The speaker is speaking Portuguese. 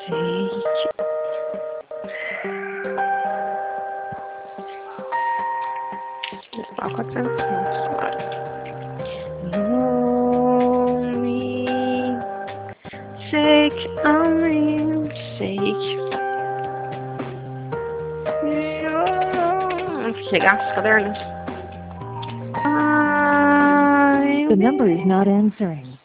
sake. Só 400 Only sake, only sake. Vamos chegar os cadernos. The number is not answering.